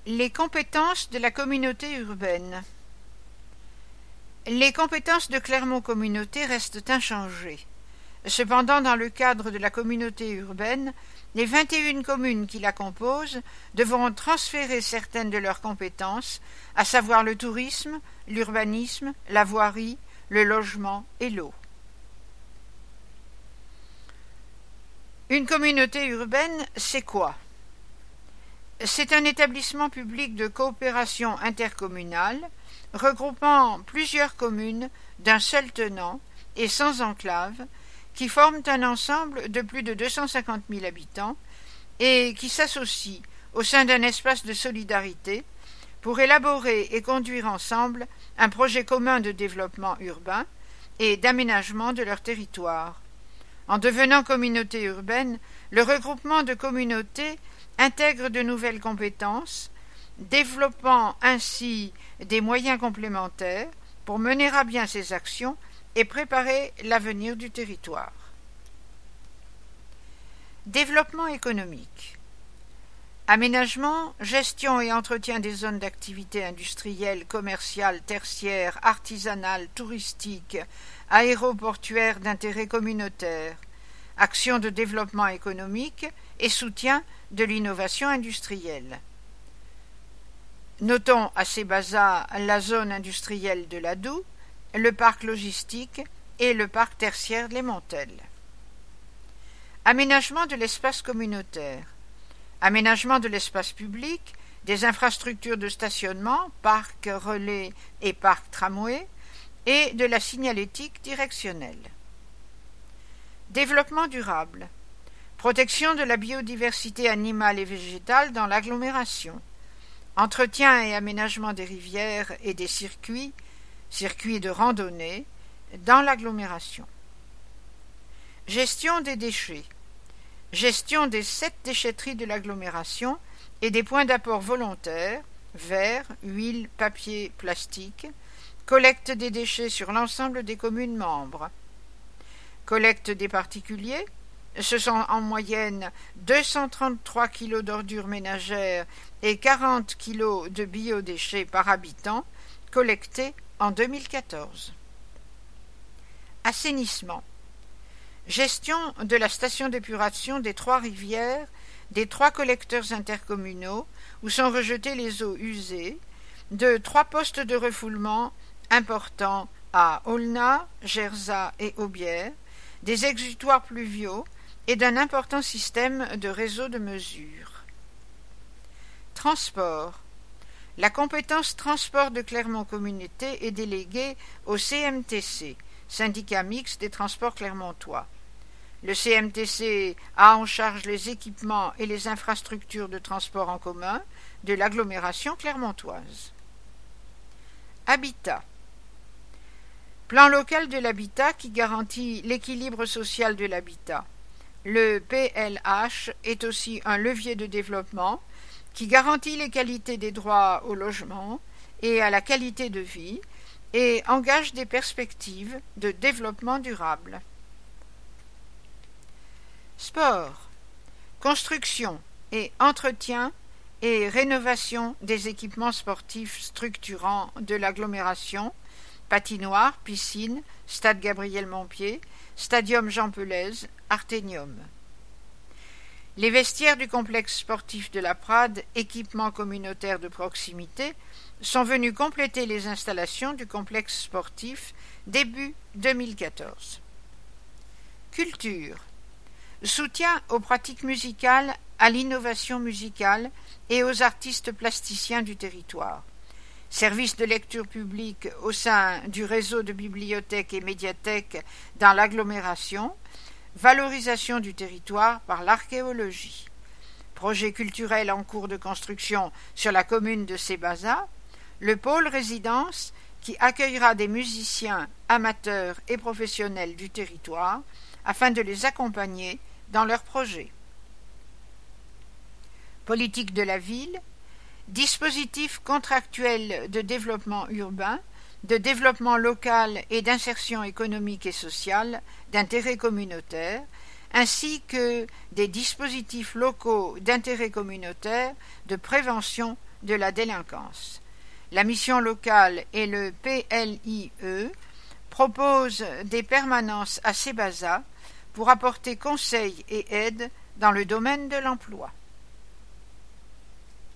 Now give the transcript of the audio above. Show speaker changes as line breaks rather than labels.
Les compétences de la communauté urbaine. Les compétences de Clermont Communauté restent inchangées. Cependant, dans le cadre de la communauté urbaine, les 21 communes qui la composent devront transférer certaines de leurs compétences, à savoir le tourisme, l'urbanisme, la voirie, le logement et l'eau. Une communauté urbaine, c'est quoi ? C'est un établissement public de coopération intercommunale regroupant plusieurs communes d'un seul tenant et sans enclave qui forment un ensemble de plus de 250 000 habitants et qui s'associent au sein d'un espace de solidarité pour élaborer et conduire ensemble un projet commun de développement urbain et d'aménagement de leur territoire. En devenant communauté urbaine, le regroupement de communautés intègre de nouvelles compétences, développant ainsi des moyens complémentaires pour mener à bien ses actions et préparer l'avenir du territoire. Développement économique. Aménagement, gestion et entretien des zones d'activité industrielle, commerciale, tertiaire, artisanale, touristique, aéroportuaire d'intérêt communautaire, action de développement économique et soutien de l'innovation industrielle. Notons à Sébaza la zone industrielle de l'Adoux, le parc logistique et le parc tertiaire de l'Émentel. Aménagement de l'espace communautaire. Aménagement de l'espace public, des infrastructures de stationnement, parcs relais et parcs tramway, et de la signalétique directionnelle. Développement durable. Protection de la biodiversité animale et végétale dans l'agglomération. Entretien et aménagement des rivières et des circuits de randonnée, dans l'agglomération. Gestion des déchets. Gestion des 7 déchetteries de l'agglomération et des points d'apport volontaires, verre, huile, papier, plastique. Collecte des déchets sur l'ensemble des communes membres. Collecte des particuliers. Ce sont en moyenne 233 kg d'ordures ménagères et 40 kg de biodéchets par habitant collectés en 2014. Assainissement. Gestion de la station d'épuration des 3 rivières, des 3 collecteurs intercommunaux où sont rejetées les eaux usées, de 3 postes de refoulement importants à Aulnat, Gerzat et Aubière, des exutoires pluviaux et d'un important système de réseau de mesure. Transport. La compétence transport de Clermont Communauté est déléguée au CMTC, syndicat mixte des transports clermontois. Le CMTC a en charge les équipements et les infrastructures de transport en commun de l'agglomération clermontoise. Habitat. Plan local de l'habitat qui garantit l'équilibre social de l'habitat. Le PLH est aussi un levier de développement qui garantit les qualités des droits au logement et à la qualité de vie et engage des perspectives de développement durable. Sport. Construction et entretien et rénovation des équipements sportifs structurants de l'agglomération, patinoire, piscine, stade Gabriel-Montpied, stadium Jean Pelez, Arténium. Les vestiaires du complexe sportif de la Prade, équipement communautaire de proximité, sont venus compléter les installations du complexe sportif début 2014. Culture. Soutien aux pratiques musicales, à l'innovation musicale et aux artistes plasticiens du territoire. Service de lecture publique au sein du réseau de bibliothèques et médiathèques dans l'agglomération, valorisation du territoire par l'archéologie. Projet culturel en cours de construction sur la commune de Sébaza, le pôle résidence qui accueillera des musiciens amateurs et professionnels du territoire afin de les accompagner dans leurs projets. Politique de la ville, dispositif contractuel de développement urbain, de développement local et d'insertion économique et sociale d'intérêt communautaire, ainsi que des dispositifs locaux d'intérêt communautaire de prévention de la délinquance. La mission locale et le PLIE proposent des permanences à Sébaza pour apporter conseils et aide dans le domaine de l'emploi.